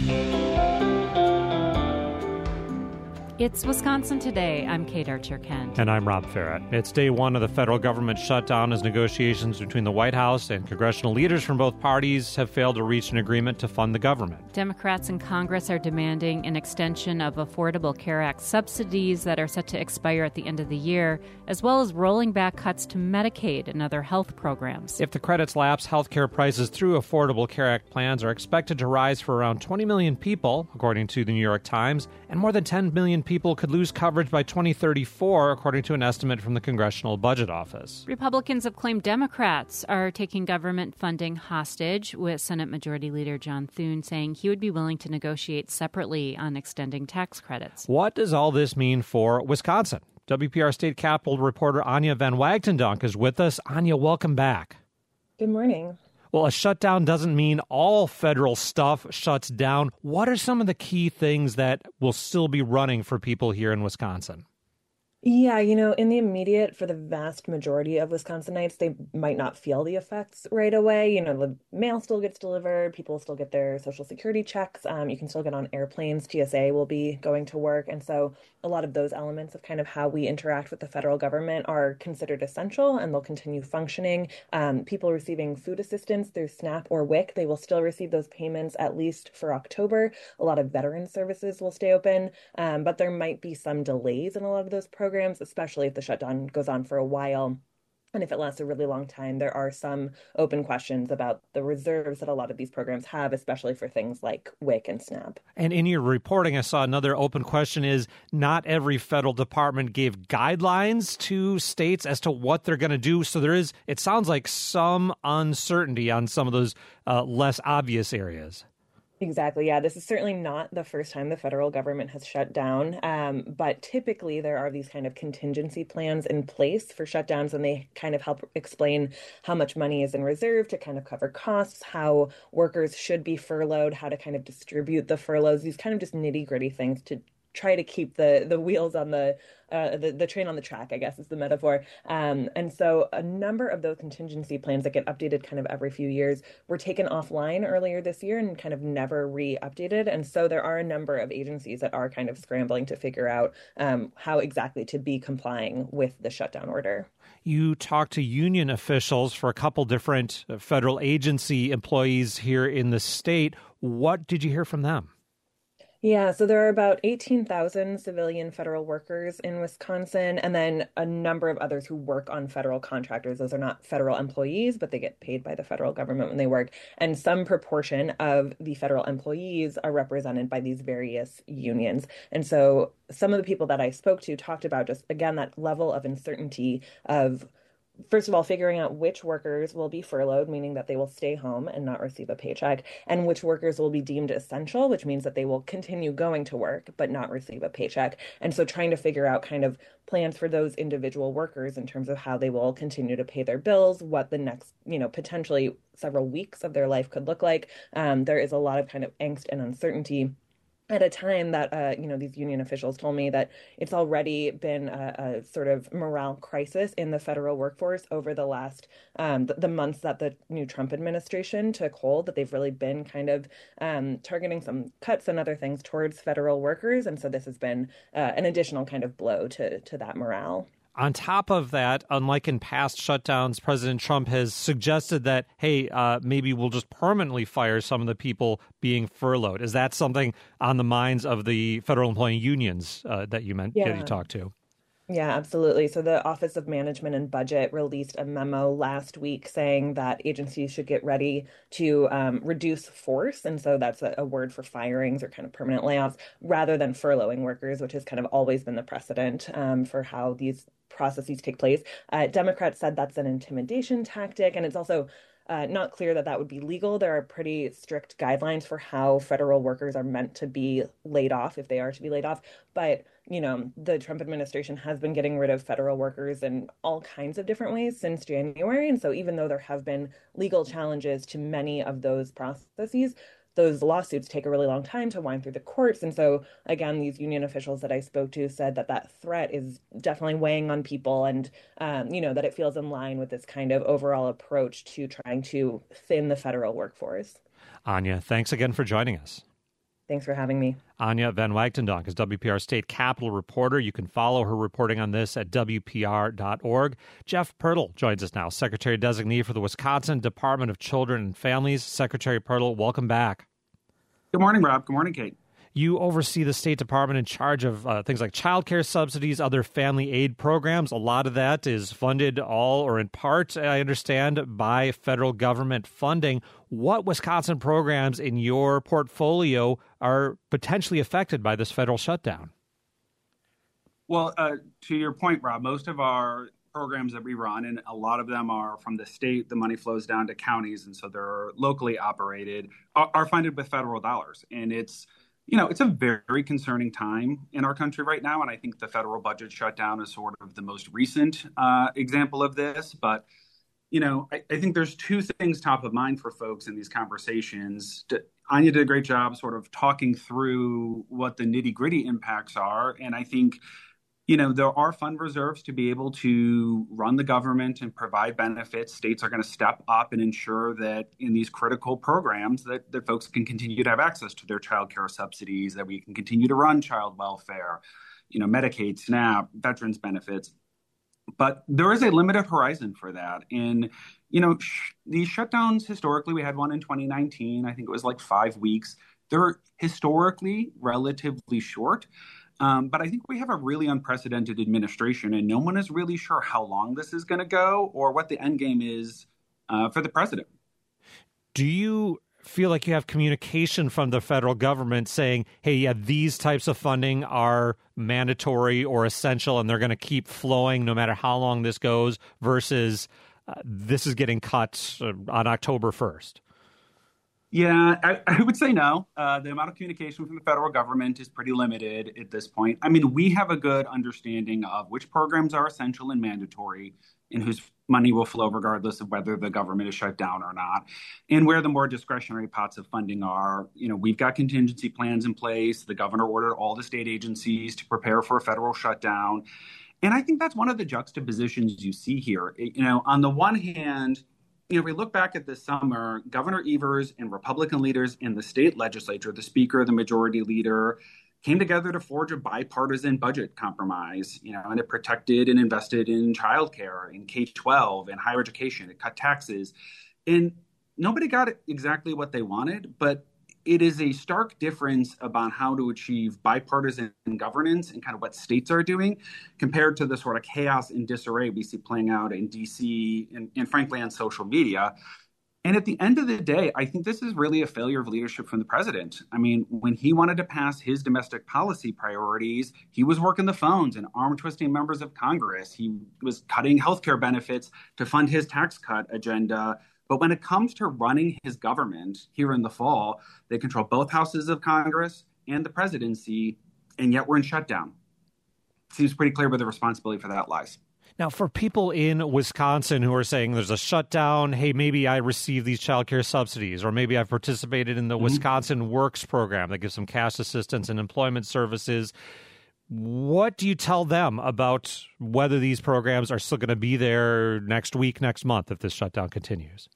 It's Wisconsin Today. I'm Kate Archer-Kent. And I'm Rob Farrett. It's day one of the federal government shutdown as negotiations between the White House and congressional leaders from both parties have failed to reach an agreement to fund the government. Democrats in Congress are demanding an extension of Affordable Care Act subsidies that are set to expire at the end of the year, as well as rolling back cuts to Medicaid and other health programs. If the credits lapse, health care prices through Affordable Care Act plans are expected to rise for around 20 million people, according to the New York Times, and more than 10 million people could lose coverage by 2034, according to an estimate from the Congressional Budget Office. Republicans have claimed Democrats are taking government funding hostage, with Senate Majority Leader John Thune saying he would be willing to negotiate separately on extending tax credits. What does all this mean for Wisconsin? WPR State Capitol reporter Anya Van Wagtendonk is with us. Anya, welcome back. Good morning. Well, a shutdown doesn't mean all federal stuff shuts down. What are some of the key things that will still be running for people here in Wisconsin? Yeah, in the immediate, for the vast majority of Wisconsinites, they might not feel the effects right away. The mail still gets delivered. People still get their Social Security checks. You can still get on airplanes. TSA will be going to work. And so a lot of those elements of kind of how we interact with the federal government are considered essential, and they'll continue functioning. People receiving food assistance through SNAP or WIC, they will still receive those payments at least for October. A lot of veteran services will stay open, but there might be some delays in a lot of those programs, especially if the shutdown goes on for a while. And if it lasts a really long time, there are some open questions about the reserves that a lot of these programs have, especially for things like WIC and SNAP. And in your reporting, I saw another open question is not every federal department gave guidelines to states as to what they're going to do. So there is, it sounds like, some uncertainty on some of those less obvious areas. Exactly. Yeah, this is certainly not the first time the federal government has shut down, but typically there are these kind of contingency plans in place for shutdowns, and they kind of help explain how much money is in reserve to kind of cover costs, how workers should be furloughed, how to kind of distribute the furloughs, these kind of just nitty-gritty things to try to keep the wheels on the train on the track, I guess is the metaphor. And so a number of those contingency plans that get updated kind of every few years were taken offline earlier this year and kind of never re-updated. And so there are a number of agencies that are kind of scrambling to figure out how exactly to be complying with the shutdown order. You talked to union officials for a couple different federal agency employees here in the state. What did you hear from them? Yeah, so there are about 18,000 civilian federal workers in Wisconsin, and then a number of others who work on federal contractors. Those are not federal employees, but they get paid by the federal government when they work. And some proportion of the federal employees are represented by these various unions. And so some of the people that I spoke to talked about just, again, that level of uncertainty of, first of all, figuring out which workers will be furloughed, meaning that they will stay home and not receive a paycheck, and which workers will be deemed essential, which means that they will continue going to work but not receive a paycheck. And so trying to figure out kind of plans for those individual workers in terms of how they will continue to pay their bills, what the next, potentially several weeks of their life could look like. There is a lot of kind of angst and uncertainty at a time that, these union officials told me that it's already been a sort of morale crisis in the federal workforce over the last, the months that the new Trump administration took hold, that they've really been kind of targeting some cuts and other things towards federal workers. And so this has been an additional kind of blow to that morale. On top of that, unlike in past shutdowns, President Trump has suggested that, hey, maybe we'll just permanently fire some of the people being furloughed. Is that something on the minds of the federal employee unions that you talked to? Yeah, absolutely. So the Office of Management and Budget released a memo last week saying that agencies should get ready to reduce force. And so that's a word for firings or kind of permanent layoffs rather than furloughing workers, which has kind of always been the precedent for how these processes take place. Democrats said that's an intimidation tactic. And it's also not clear that that would be legal. There are pretty strict guidelines for how federal workers are meant to be laid off if they are to be laid off. But, the Trump administration has been getting rid of federal workers in all kinds of different ways since January. And so even though there have been legal challenges to many of those processes, those lawsuits take a really long time to wind through the courts. And so, again, these union officials that I spoke to said that threat is definitely weighing on people and, that it feels in line with this kind of overall approach to trying to thin the federal workforce. Anya, thanks again for joining us. Thanks for having me. Anya Van Wagtendonk is WPR State Capitol reporter. You can follow her reporting on this at WPR.org. Jeff Pirtle joins us now, Secretary-Designee for the Wisconsin Department of Children and Families. Secretary Pirtle, welcome back. Good morning, Rob. Good morning, Kate. You oversee the State Department in charge of things like child care subsidies, other family aid programs. A lot of that is funded all or in part, I understand, by federal government funding. What Wisconsin programs in your portfolio are potentially affected by this federal shutdown? Well, to your point, Rob, most of our programs that we run, and a lot of them are from the state, the money flows down to counties, and so they're locally operated, are funded with federal dollars. And it's a very concerning time in our country right now, and I think the federal budget shutdown is sort of the most recent example of this. But, I think there's two things top of mind for folks in these conversations. Anya did a great job sort of talking through what the nitty-gritty impacts are, and I think there are fund reserves to be able to run the government and provide benefits. States are going to step up and ensure that in these critical programs that folks can continue to have access to their child care subsidies, that we can continue to run child welfare, Medicaid, SNAP, veterans benefits. But there is a limited horizon for that. And, these shutdowns, historically, we had one in 2019. I think it was like 5 weeks. They're historically relatively short. But I think we have a really unprecedented administration, and no one is really sure how long this is going to go or what the end game is for the president. Do you feel like you have communication from the federal government saying, hey, yeah, these types of funding are mandatory or essential, and they're going to keep flowing no matter how long this goes, versus this is getting cut on October 1st? Yeah, I would say no. The amount of communication from the federal government is pretty limited at this point. I mean, we have a good understanding of which programs are essential and mandatory and whose money will flow regardless of whether the government is shut down or not, and where the more discretionary pots of funding are. We've got contingency plans in place. The governor ordered all the state agencies to prepare for a federal shutdown. And I think that's one of the juxtapositions you see here. On the one hand, if we look back at this summer, Governor Evers and Republican leaders in the state legislature, the speaker, the majority leader, came together to forge a bipartisan budget compromise, and it protected and invested in childcare, in K-12, and higher education. It cut taxes. And nobody got exactly what they wanted, but it is a stark difference about how to achieve bipartisan governance and kind of what states are doing compared to the sort of chaos and disarray we see playing out in D.C. and frankly on social media. And at the end of the day, I think this is really a failure of leadership from the president. I mean, when he wanted to pass his domestic policy priorities, he was working the phones and arm twisting members of Congress. He was cutting healthcare benefits to fund his tax cut agenda. But when it comes to running his government here in the fall, they control both houses of Congress and the presidency, and yet we're in shutdown. Seems pretty clear where the responsibility for that lies. Now, for people in Wisconsin who are saying there's a shutdown, hey, maybe I received these child care subsidies, or maybe I've participated in the Wisconsin Works program that gives some cash assistance and employment services. What do you tell them about whether these programs are still going to be there next week, next month, if this shutdown continues?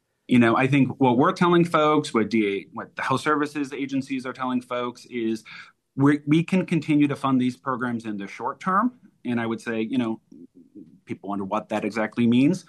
I think what we're telling folks, what the health services agencies are telling folks is we can continue to fund these programs in the short term. And I would say, people wonder what that exactly means.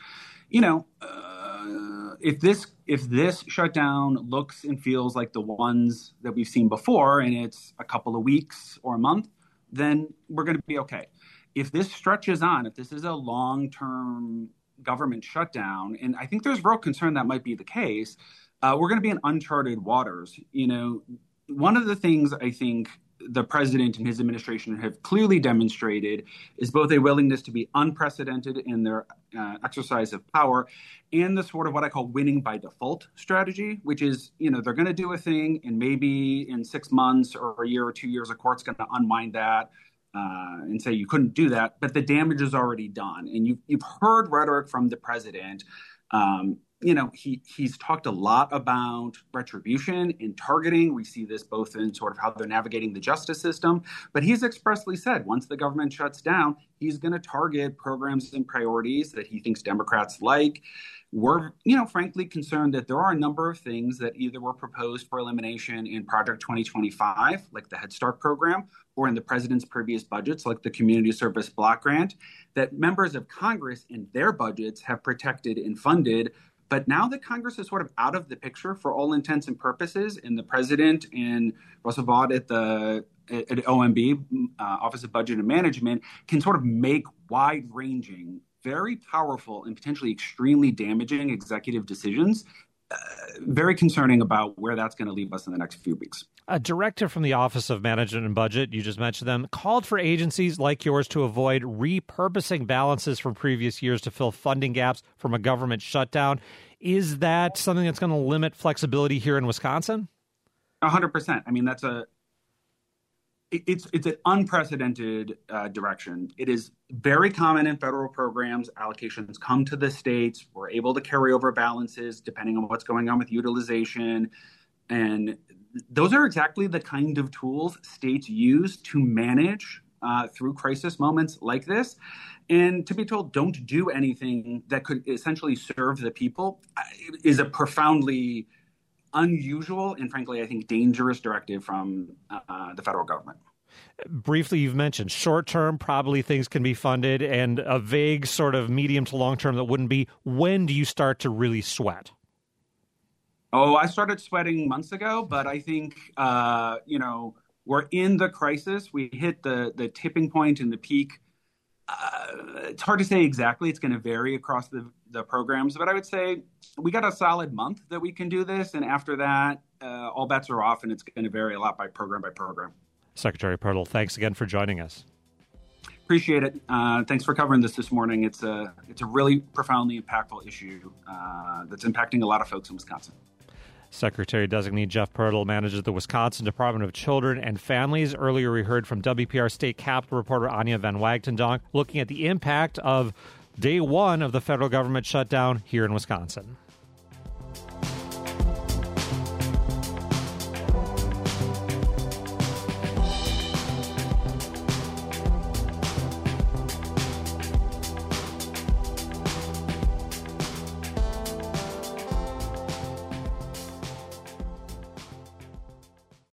If this shutdown looks and feels like the ones that we've seen before, and it's a couple of weeks or a month, then we're going to be okay. If this stretches on, if this is a long-term government shutdown, and I think there's real concern that might be the case, we're going to be in uncharted waters. One of the things I think the president and his administration have clearly demonstrated is both a willingness to be unprecedented in their exercise of power and the sort of what I call winning by default strategy, which is, they're going to do a thing and maybe in 6 months or a year or 2 years, a court's going to unwind that and say you couldn't do that, but the damage is already done. And you've heard rhetoric from the president he's talked a lot about retribution and targeting. We see this both in sort of how they're navigating the justice system, but he's expressly said once the government shuts down, he's going to target programs and priorities that he thinks Democrats like. We're, frankly concerned that there are a number of things that either were proposed for elimination in Project 2025, like the Head Start program, or in the president's previous budgets, like the Community Service Block Grant, that members of Congress in their budgets have protected and funded. But now that Congress is sort of out of the picture for all intents and purposes, and the president and Russell Vaught at OMB, Office of Budget and Management, can sort of make wide-ranging, very powerful, and potentially extremely damaging executive decisions, very concerning about where that's going to leave us in the next few weeks. A directive from the Office of Management and Budget, you just mentioned them, called for agencies like yours to avoid repurposing balances from previous years to fill funding gaps from a government shutdown. Is that something that's going to limit flexibility here in Wisconsin? 100%. I mean, it's an unprecedented direction. It is very common in federal programs. Allocations come to the states. We're able to carry over balances depending on what's going on with utilization. And those are exactly the kind of tools states use to manage through crisis moments like this. And to be told don't do anything that could essentially serve the people is a profoundly unusual and, frankly, I think dangerous directive from the federal government. Briefly, you've mentioned short-term, probably things can be funded, and a vague sort of medium to long-term that wouldn't be. When do you start to really sweat? Oh, I started sweating months ago, but I think, we're in the crisis. We hit the tipping point and the peak. It's hard to say exactly. It's going to vary across the programs, but I would say we got a solid month that we can do this. And after that, all bets are off, and it's going to vary a lot by program. Secretary Pirtle, thanks again for joining us. Appreciate it. Thanks for covering this morning. It's a really profoundly impactful issue that's impacting a lot of folks in Wisconsin. Secretary-designate Jeff Pirtle manages the Wisconsin Department of Children and Families. Earlier, we heard from WPR State Capitol reporter Anya Van Wagtendonk looking at the impact of day one of the federal government shutdown here in Wisconsin.